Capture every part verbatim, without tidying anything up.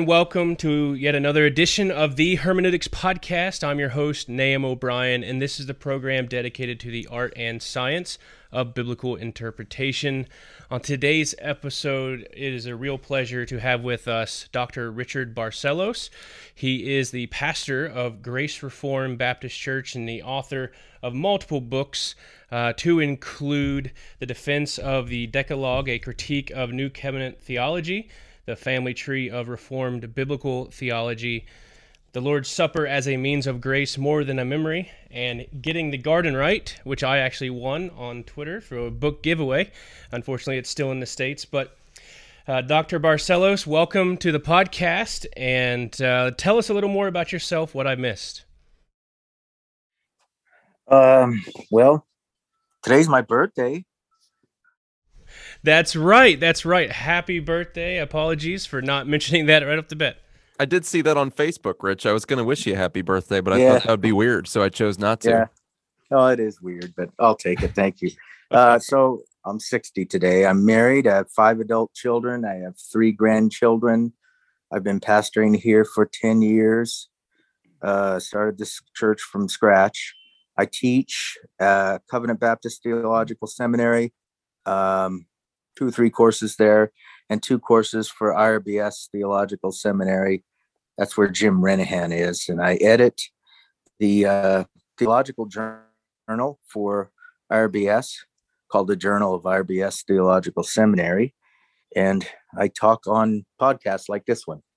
everyone. Welcome to yet another edition of the Hermeneutics Podcast. I'm your host, Nahum O'Brien, and this is the program dedicated to the art and science of biblical interpretation. On today's episode, it is a real pleasure to have with us Doctor Richard Barcellos. He is the pastor of Grace Reformed Baptist Church and the author of multiple books, uh, to include The Defense of the Decalogue, a critique of New Covenant theology, The Family Tree of Reformed Biblical Theology, The Lord's Supper as a Means of Grace More Than a Memory, and Getting the Garden Right, which I actually won on Twitter for a book giveaway. Unfortunately, it's still in the States. But uh, Doctor Barcellos, welcome to the podcast, and uh, tell us a little more about yourself, what I missed. Um, well, today's my birthday. That's right. That's right. Happy birthday. Apologies for not mentioning that right off the bat. I did see that on Facebook, Rich. I was going to wish you a happy birthday, but I Yeah. thought that would be weird, so I chose not to. Yeah. Oh, it is weird, but I'll take it. Thank you. Uh, so I'm sixty today. I'm married. I have five adult children. I have three grandchildren. I've been pastoring here for ten years. Uh, started this church from scratch. I teach uh, Covenant Baptist Theological Seminary, um, two or three courses there, and two courses for I R B S Theological Seminary. That's where Jim Renahan is. And I edit the uh, theological journal for I R B S called the Journal of I R B S Theological Seminary. And I talk on podcasts like this one.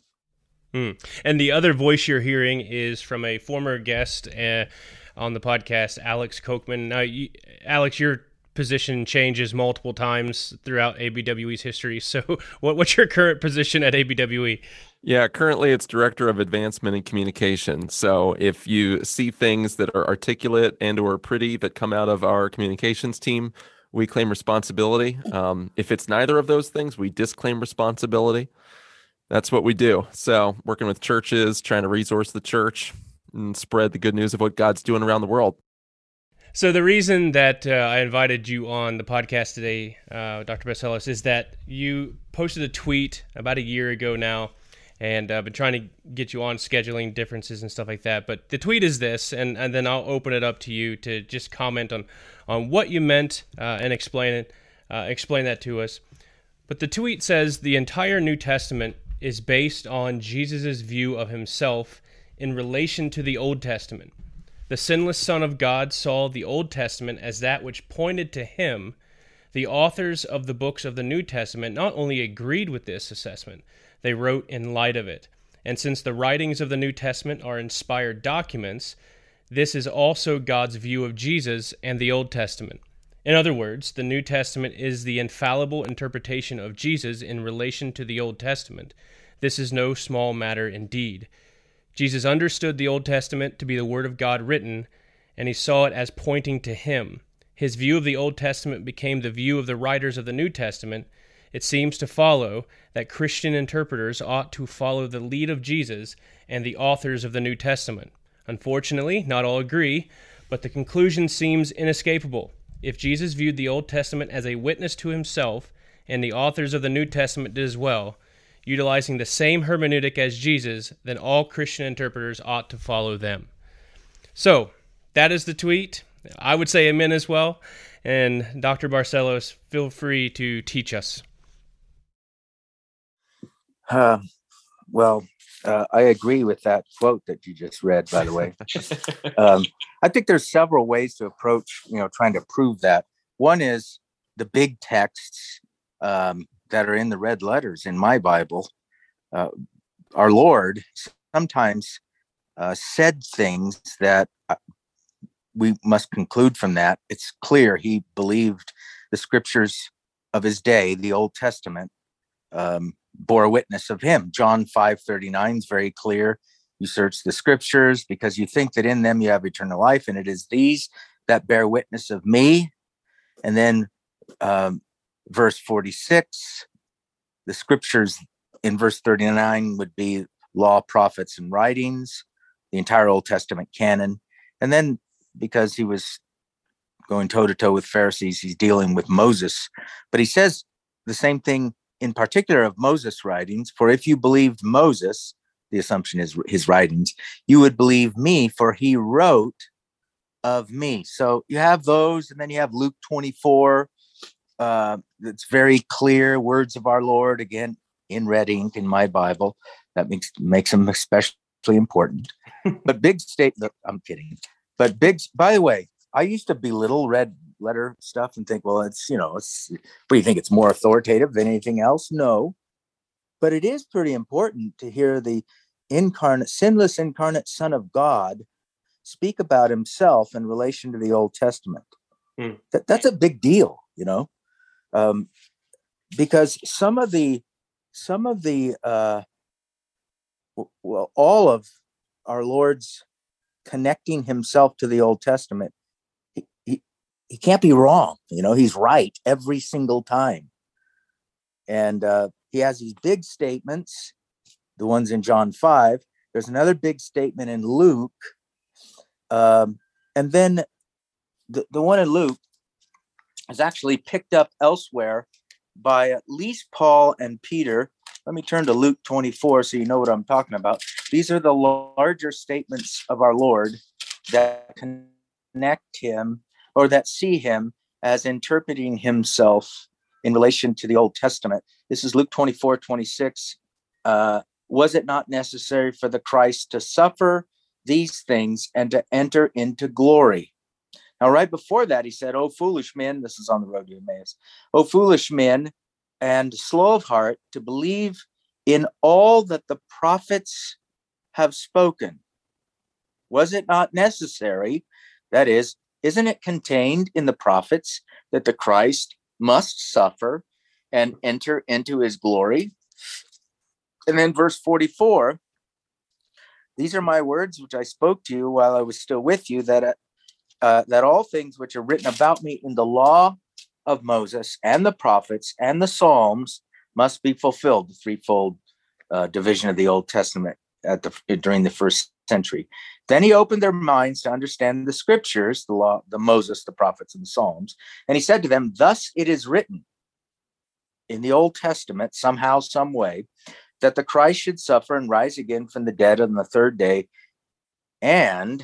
Hmm. And the other voice you're hearing is from a former guest uh, on the podcast, Alex Kochman. Now, you, Alex, your position changes multiple times throughout A B W E's history. So what, what's your current position at A B W E? Yeah, currently it's Director of Advancement and Communication. So if you see things that are articulate and or pretty that come out of our communications team, we claim responsibility. Um, if it's neither of those things, we disclaim responsibility. That's what we do. So working with churches, trying to resource the church and spread the good news of what God's doing around the world. So the reason that uh, I invited you on the podcast today, uh, Doctor Barcellos, is that you posted a tweet about a year ago now, and I've been trying to get you on scheduling differences and stuff like that. But the tweet is this, and, and then I'll open it up to you to just comment on, on what you meant uh, and explain it, uh, explain that to us. But the tweet says the entire New Testament is based on Jesus' view of himself in relation to the Old Testament. The sinless Son of God saw the Old Testament as that which pointed to him. The authors of the books of the New Testament not only agreed with this assessment, they wrote in light of it. And since the writings of the New Testament are inspired documents, this is also God's view of Jesus and the Old Testament. In other words, the New Testament is the infallible interpretation of Jesus in relation to the Old Testament. This is no small matter indeed. Jesus understood the Old Testament to be the Word of God written, and he saw it as pointing to him. His view of the Old Testament became the view of the writers of the New Testament. It seems to follow that Christian interpreters ought to follow the lead of Jesus and the authors of the New Testament. Unfortunately, not all agree, but the conclusion seems inescapable. If Jesus viewed the Old Testament as a witness to himself, and the authors of the New Testament did as well, utilizing the same hermeneutic as Jesus, then all Christian interpreters ought to follow them. So, that is the tweet. I would say amen as well. And Doctor Barcellos, feel free to teach us. Uh, well, uh, I agree with that quote that you just read, by the way. um, I think there's several ways to approach, you know, trying to prove that. One is the big texts, um, that are in the red letters in my Bible. Uh, our Lord sometimes uh, said things that we must conclude from that. It's clear he believed the scriptures of his day, the Old Testament, um, bore witness of him. John five thirty-nine is very clear. You search the scriptures because you think that in them you have eternal life, and it is these that bear witness of me. And then um, verse forty-six, the scriptures in verse thirty-nine would be law, prophets, and writings, the entire Old Testament canon. And then because he was going toe to toe with Pharisees, he's dealing with Moses. But he says the same thing in particular of Moses' writings, for if you believed Moses, the assumption is his writings, you would believe me, for he wrote of me. So you have those, and then you have Luke twenty-four. Uh, it's very clear, words of our Lord, again, in red ink in my Bible. That makes makes them especially important. But big statement, I'm kidding. But big, by the way, I used to belittle red letter stuff and think, well, it's, you know, it's, what do you think? It's more authoritative than anything else? No. But it is pretty important to hear the incarnate, sinless incarnate Son of God speak about himself in relation to the Old Testament. Hmm. That, that's a big deal, you know, um, because some of the, some of the, uh, w- well, all of our Lord's connecting himself to the Old Testament, he, he, he can't be wrong. You know, he's right every single time. And uh, he has these big statements, the ones in John five. There's another big statement in Luke. Um, and then the, the one in Luke is actually picked up elsewhere by at least Paul and Peter. Let me turn to Luke twenty-four so you know what I'm talking about. These are the larger statements of our Lord that connect him, or that see him as interpreting himself in relation to the Old Testament. This is Luke twenty-four, twenty-six. Uh, was it not necessary for the Christ to suffer these things and to enter into glory? Now, right before that, he said, "O foolish men," this is on the road to Emmaus, "O foolish men, and slow of heart to believe in all that the prophets have spoken. Was it not necessary?" That is, isn't it contained in the prophets that the Christ must suffer and enter into his glory? And then verse forty-four, "These are my words which I spoke to you while I was still with you, that uh, that all things which are written about me in the law of Moses and the prophets and the Psalms must be fulfilled." The threefold uh, division of the Old Testament at the during the first century. Then he opened their minds to understand the scriptures, the law, the Moses, the prophets, and the Psalms. And he said to them, "Thus it is written in the Old Testament, somehow, some way, that the Christ should suffer and rise again from the dead on the third day, and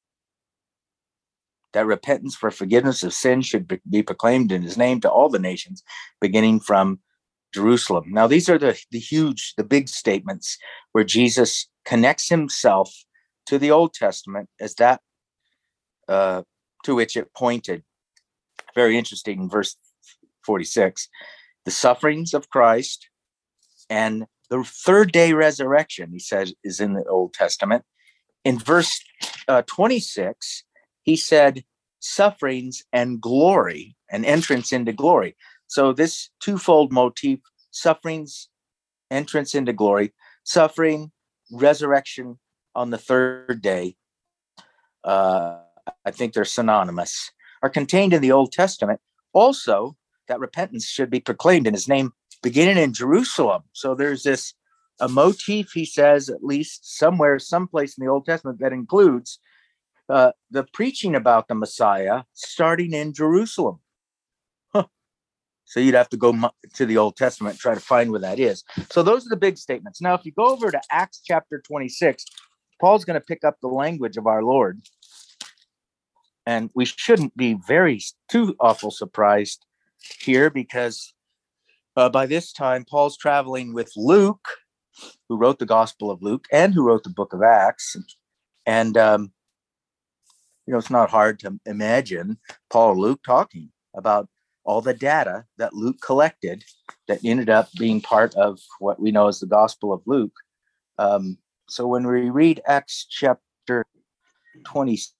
that repentance for forgiveness of sin should be proclaimed in his name to all the nations, beginning from Jerusalem." Now, these are the, the huge, the big statements where Jesus connects himself to the Old Testament as that uh, to which it pointed. Very interesting in verse forty-six, the sufferings of Christ and the third day resurrection, he says, is in the Old Testament. In verse uh, twenty-six, he said sufferings and glory, and entrance into glory. So this twofold motif, sufferings, entrance into glory, suffering, resurrection on the third day, uh, I think they're synonymous, are contained in the Old Testament. Also, that repentance should be proclaimed in his name, beginning in Jerusalem. So there's this a motif, he says, at least somewhere, someplace in the Old Testament that includes uh, the preaching about the Messiah starting in Jerusalem. Huh. So you'd have to go to the Old Testament and try to find where that is. So those are the big statements. Now, if you go over to Acts chapter twenty-six, Paul's going to pick up the language of our Lord. And we shouldn't be very too awful surprised here, because uh, by this time, Paul's traveling with Luke, who wrote the Gospel of Luke and who wrote the book of Acts. And, um, you know, it's not hard to imagine Paul and Luke talking about all the data that Luke collected that ended up being part of what we know as the Gospel of Luke. Um, so when we read Acts chapter twenty-six,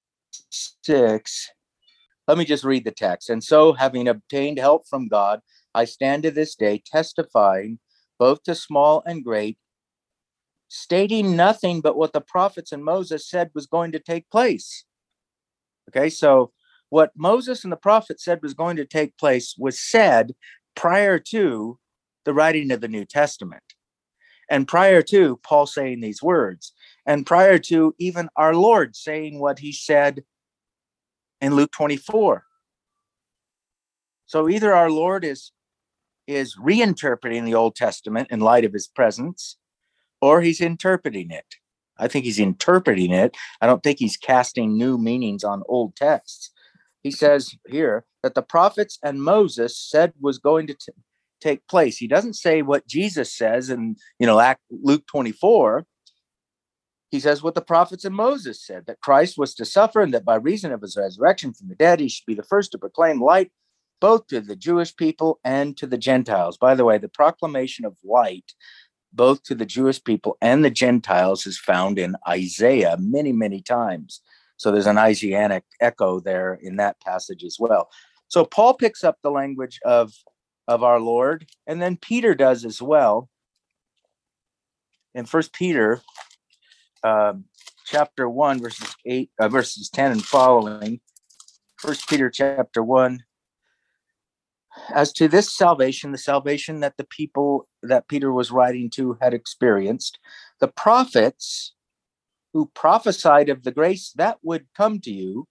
let me just read the text. "And so, having obtained help from God, I stand to this day testifying both to small and great, stating nothing but what the prophets and Moses said was going to take place." Okay, so what Moses and the prophets said was going to take place was said prior to the writing of the New Testament, and prior to Paul saying these words, and prior to even our Lord saying what he said in Luke twenty-four. So either our Lord is is reinterpreting the Old Testament in light of his presence, or he's interpreting it. I think he's interpreting it. I don't think he's casting new meanings on old texts. He says here that the prophets and Moses said was going to t- take place. He doesn't say what Jesus says in, you know, Act, Luke twenty-four. He says what the prophets and Moses said, that Christ was to suffer and that by reason of his resurrection from the dead, he should be the first to proclaim light both to the Jewish people and to the Gentiles. By the way, the proclamation of light both to the Jewish people and the Gentiles is found in Isaiah many, many times. So there's an Isaianic echo there in that passage as well. So Paul picks up the language of, of our Lord, and then Peter does as well. In First Peter um, chapter one, verses eight, uh, verses ten and following. First Peter chapter one. As to this salvation, the salvation that the people that Peter was writing to had experienced, the prophets who prophesied of the grace that would come to you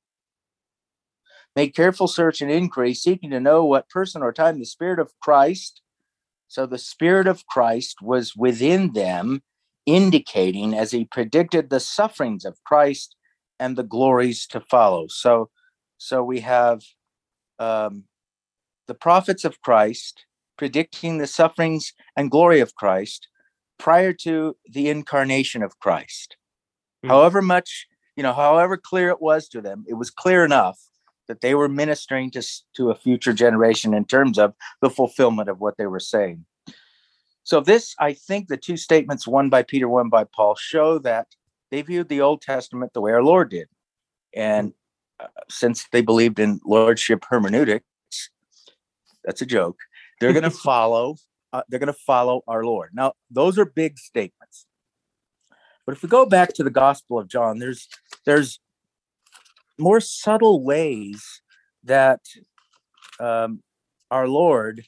made careful search and inquiry, seeking to know what person or time the Spirit of Christ, so the Spirit of Christ was within them, indicating as he predicted the sufferings of Christ and the glories to follow. So, so we have um, the prophets of Christ predicting the sufferings and glory of Christ prior to the incarnation of Christ. Mm. However much, you know, however clear it was to them, it was clear enough that they were ministering to, to a future generation in terms of the fulfillment of what they were saying. So this, I think the two statements, one by Peter, one by Paul, show that they viewed the Old Testament the way our Lord did. And uh, since they believed in lordship hermeneutics, that's a joke, they're going to follow, uh, they're going to follow our Lord. Now, those are big statements. But if we go back to the Gospel of John, there's, there's more subtle ways that um, our Lord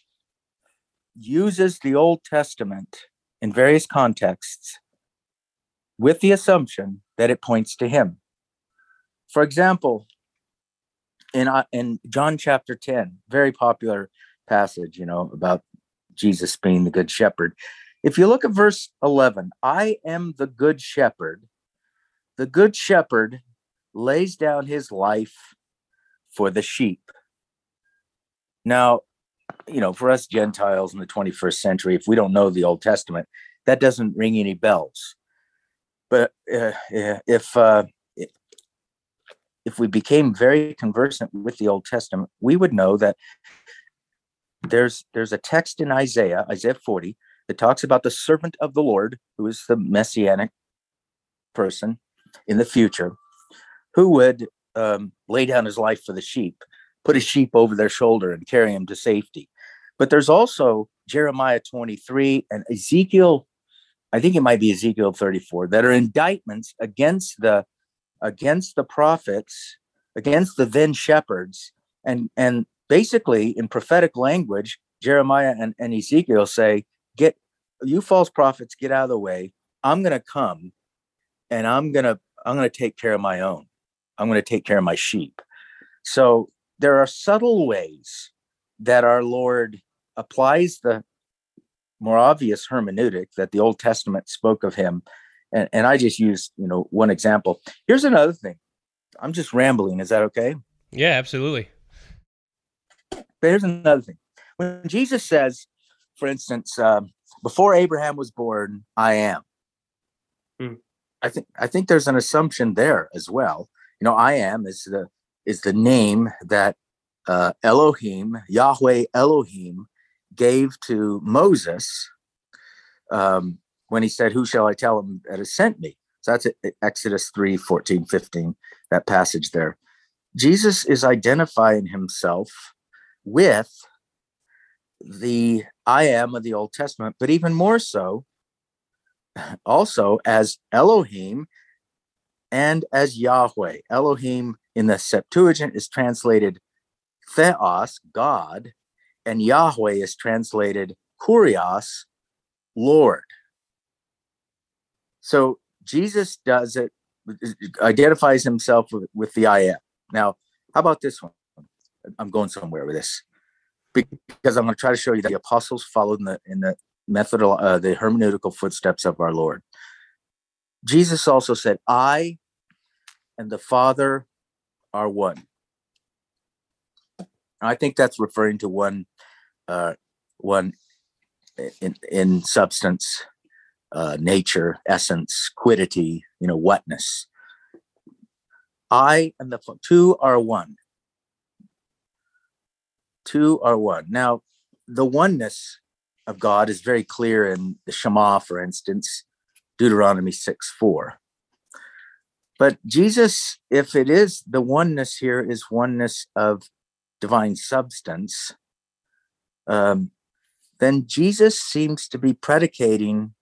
uses the Old Testament in various contexts with the assumption that it points to him. For example, in, uh, in John chapter ten, very popular passage, you know, about Jesus being the good shepherd. If you look at verse eleven, I am the good shepherd. The good shepherd lays down his life for the sheep. Now, you know, for us Gentiles in the twenty-first century, if we don't know the Old Testament, that doesn't ring any bells. But uh, if uh, if we became very conversant with the Old Testament, we would know that there's there's a text in Isaiah, Isaiah forty, that talks about the servant of the Lord, who is the messianic person in the future, who would um, lay down his life for the sheep, put a sheep over their shoulder and carry him to safety. But there's also Jeremiah twenty-three and Ezekiel, I think it might be Ezekiel thirty-four, that are indictments against the against the prophets, against the then shepherds. And, and basically in prophetic language, Jeremiah and, and Ezekiel say, get you false prophets, get out of the way. I'm going to come and I'm going to, I'm going to take care of my own. I'm going to take care of my sheep. So there are subtle ways that our Lord applies the more obvious hermeneutic that the Old Testament spoke of him. And, and I just used, you know, one example. Here's another thing. I'm just rambling. Is that okay? Yeah, absolutely. But here's another thing. When Jesus says, for instance, uh, before Abraham was born, I am. Hmm. I think I think there's an assumption there as well. You know, I am is the is the name that uh, Elohim, Yahweh Elohim, gave to Moses um, when he said, who shall I tell him that has sent me? So that's Exodus three, fourteen, fifteen, that passage there. Jesus is identifying himself with the I am of the Old Testament, but even more so, also as Elohim and as Yahweh. Elohim in the Septuagint is translated Theos, God, and Yahweh is translated Kurios, Lord. So Jesus does it, identifies himself with, with the I am. Now, how about this one? I'm going somewhere with this. because I'm going to try to show you that the apostles followed in the in the method, uh, the hermeneutical footsteps of our Lord. Jesus also said, "I and the Father are one." I think that's referring to one, uh, one in in substance, uh, nature, essence, quiddity, you know, whatness. I and the two are one. Two are one. Now, the oneness of God is very clear in the Shema, for instance, Deuteronomy six four. But Jesus, if it is the oneness here, is oneness of divine substance, um, then Jesus seems to be predicating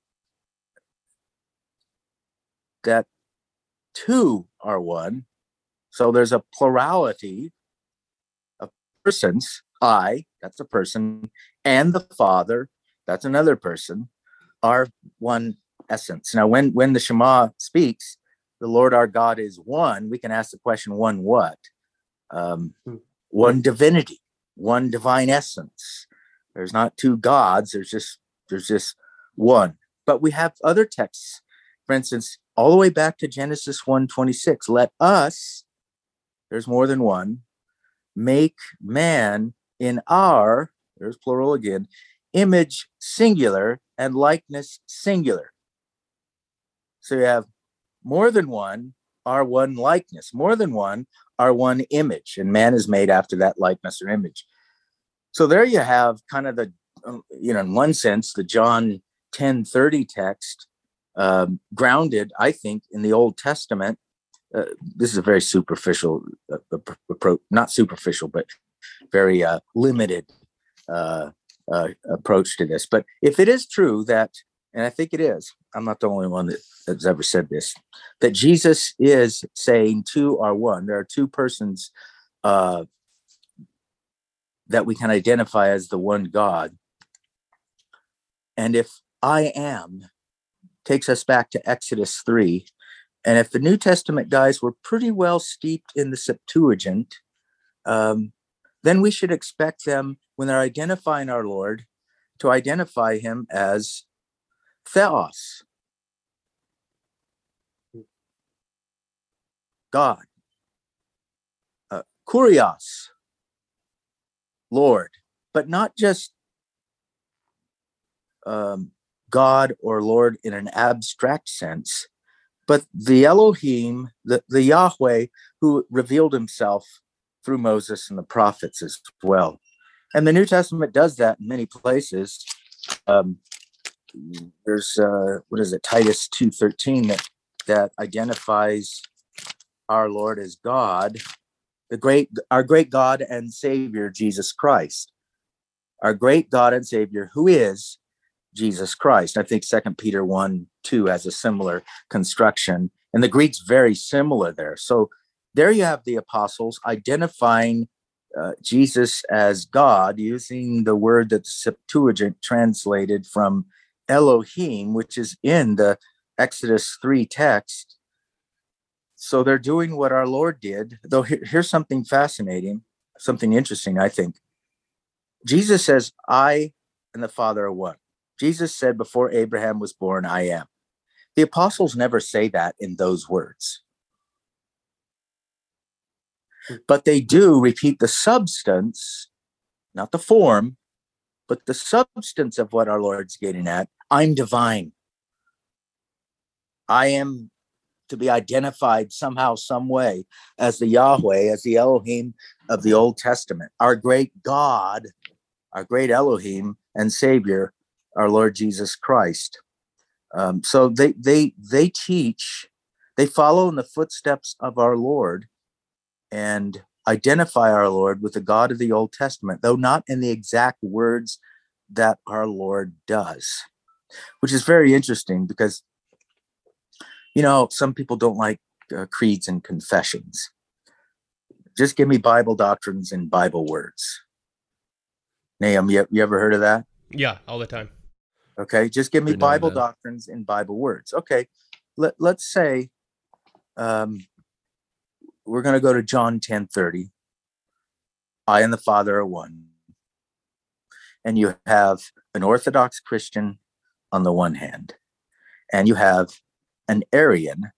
that two are one. So there's a plurality of persons. I, that's a person, and the Father, that's another person, are one essence. Now, when, when the Shema speaks, the Lord our God is one, we can ask the question, one what? Um, one divinity, one divine essence. There's not two gods, there's just there's just one. But we have other texts, for instance, all the way back to Genesis one twenty-six. Let us, there's more than one, make man in our, there's plural again, image singular and likeness singular. So you have more than one are one likeness, more than one are one image, and man is made after that likeness or image. So there you have kind of the, you know, in one sense, the John ten thirty text, um, grounded, I think, in the Old Testament. Uh, this is a very superficial uh, approach, not superficial, but very uh, limited uh, uh, approach to this. But if it is true that, and I think it is, I'm not the only one that has ever said this, that Jesus is saying two are one. There are two persons uh, that we can identify as the one God. And if I am takes us back to Exodus three, and if the New Testament guys were pretty well steeped in the Septuagint, um, then we should expect them, when they're identifying our Lord, to identify him as Theos, God, uh, Kurios, Lord, but not just um, God or Lord in an abstract sense, but the Elohim, the, the Yahweh who revealed himself through Moses and the prophets as well. And the New Testament does that in many places. Um, there's, uh, what is it, Titus two thirteen that, that identifies our Lord as God, the great, our great God and Savior, Jesus Christ. Our great God and Savior, who is Jesus Christ. I think Second Peter one two has a similar construction, and the Greek's very similar there. So there you have the apostles identifying uh, Jesus as God, using the word that the Septuagint translated from Elohim, which is in the Exodus three text. So they're doing what our Lord did, though here, here's something fascinating, something interesting, I think. Jesus says, I and the Father are one. Jesus said, before Abraham was born, I am. The apostles never say that in those words. But they do repeat the substance, not the form, but the substance of what our Lord's getting at. I'm divine. I am to be identified somehow, some way, as the Yahweh, as the Elohim of the Old Testament, our great God, our great Elohim and Savior, our Lord Jesus Christ. Um, so they they they teach, they follow in the footsteps of our Lord and identify our Lord with the God of the Old Testament, though not in the exact words that our Lord does, which is very interesting because, you know, some people don't like uh, creeds and confessions. Just give me Bible doctrines and Bible words. Nahum, you, you ever heard of that? Yeah, all the time. Okay, just give me Every now and Bible then. doctrines and Bible words. Okay, Let, let's say um, we're going to go to John ten thirty. I and the Father are one. and you have an Orthodox Christian on the one hand, and you have an Arian,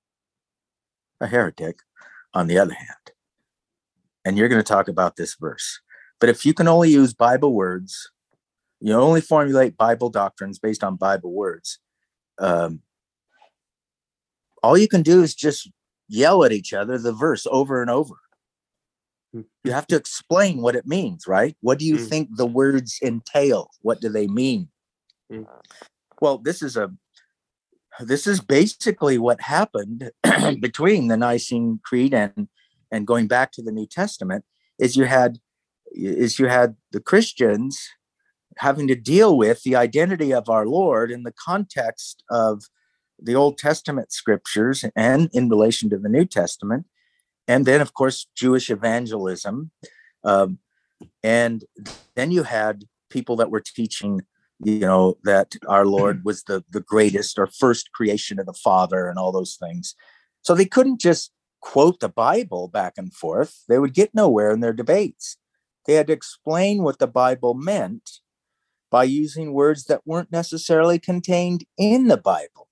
a heretic, on the other hand. And you're going to talk about this verse. But if you can only use Bible words, you only formulate Bible doctrines based on Bible words, um, all you can do is just yell at each other the verse over and over. You have to explain what it means, right? What do you mm. think the words entail? What do they mean? Mm. Well, this is a this is basically what happened between the Nicene Creed and and going back to the New Testament. Is you had is you had the Christians having to deal with the identity of our Lord in the context of the Old Testament scriptures and in relation to the New Testament. And then, of course, Jewish evangelism. Um, and then you had people that were teaching, you know, that our Lord was the, the greatest or first creation of the Father and all those things. So they couldn't just quote the Bible back and forth. They would get nowhere in their debates. They had to explain what the Bible meant by using words that weren't necessarily contained in the Bible.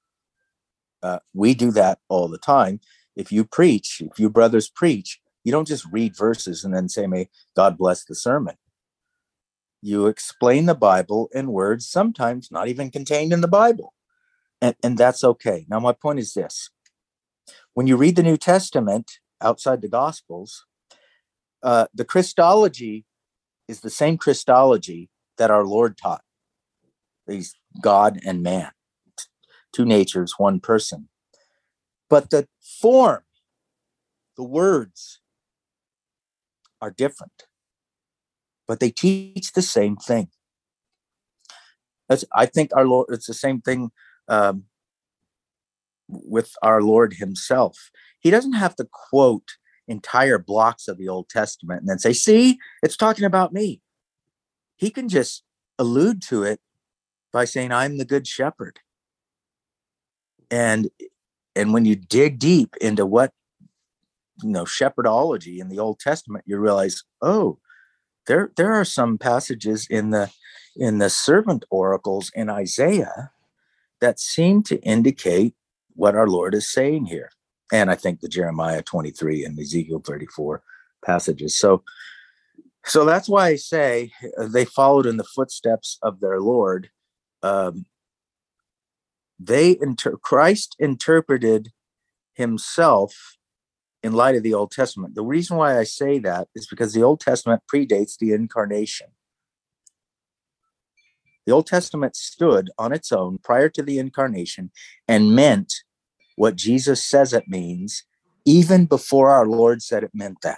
Uh, we do that all the time. If you preach, if you brothers preach, you don't just read verses and then say, may God bless the sermon. You explain the Bible in words sometimes not even contained in the Bible. And, and that's okay. Now, my point is this. When you read the New Testament outside the Gospels, uh, the Christology is the same Christology that our Lord taught. He's God and man, two natures, one person. But the form, the words are different, but they teach the same thing. That's, I think our Lord, it's the same thing um, with our Lord himself. He doesn't have to quote entire blocks of the Old Testament and then say, see, it's talking about me. He can just allude to it by saying, I'm the good shepherd. And And when you dig deep into what, you know, shepherdology in the Old Testament, you realize, oh, there there are some passages in the in the servant oracles in Isaiah that seem to indicate what our Lord is saying here. And I think the Jeremiah twenty-three and Ezekiel thirty-four passages. So, so that's why I say they followed in the footsteps of their Lord. Um, They inter- Christ interpreted himself in light of the Old Testament. The reason why I say that is because the Old Testament predates the incarnation. The Old Testament stood on its own prior to the incarnation and meant what Jesus says it means, even before our Lord said it meant that.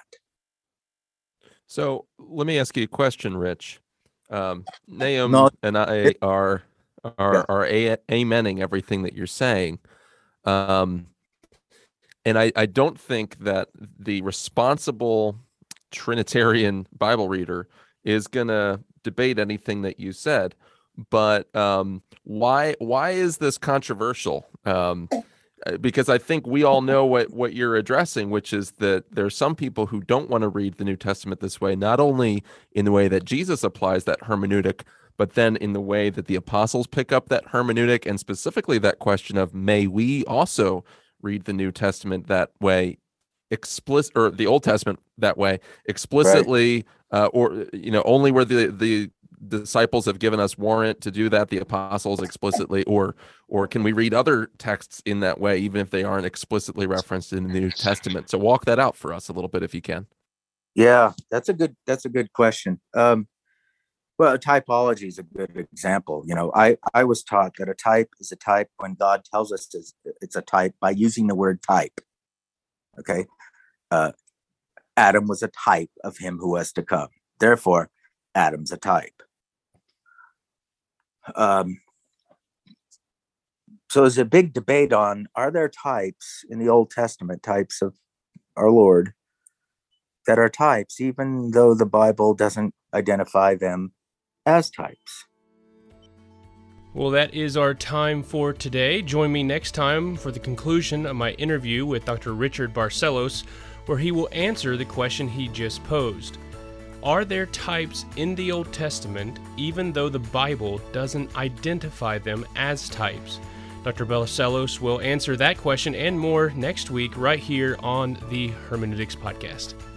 So let me ask you a question, Rich. Um, Nahum No, and I it, are are yeah. are a- amening everything that you're saying. Um, and I, I don't think that the responsible Trinitarian Bible reader is going to debate anything that you said. But um, why why is this controversial? Um, because I think we all know what, what you're addressing, which is that there are some people who don't want to read the New Testament this way, not only in the way that Jesus applies that hermeneutic, but then in the way that the apostles pick up that hermeneutic, and specifically that question of, may we also read the New Testament that way, explicit, or the Old Testament that way, explicitly, right. uh, or, you know, only where the, the disciples have given us warrant to do that, the apostles explicitly, or, or can we read other texts in that way, even if they aren't explicitly referenced in the New Testament? So walk that out for us a little bit, if you can. Yeah, that's a good, that's a good question. Um, Well, typology is a good example. You know, I, I was taught that a type is a type when God tells us it's, it's a type by using the word type. Okay. Uh, Adam was a type of him who was to come. Therefore, Adam's a type. Um, so there's a big debate on, are there types in the Old Testament, types of our Lord that are types, even though the Bible doesn't identify them as types? Well, that is our time for today. Join me next time for the conclusion of my interview with Doctor Richard Barcellos, where he will answer the question he just posed. Are there types in the Old Testament, even though the Bible doesn't identify them as types? Doctor Balaselos will answer that question and more next week right here on the Hermeneutics Podcast.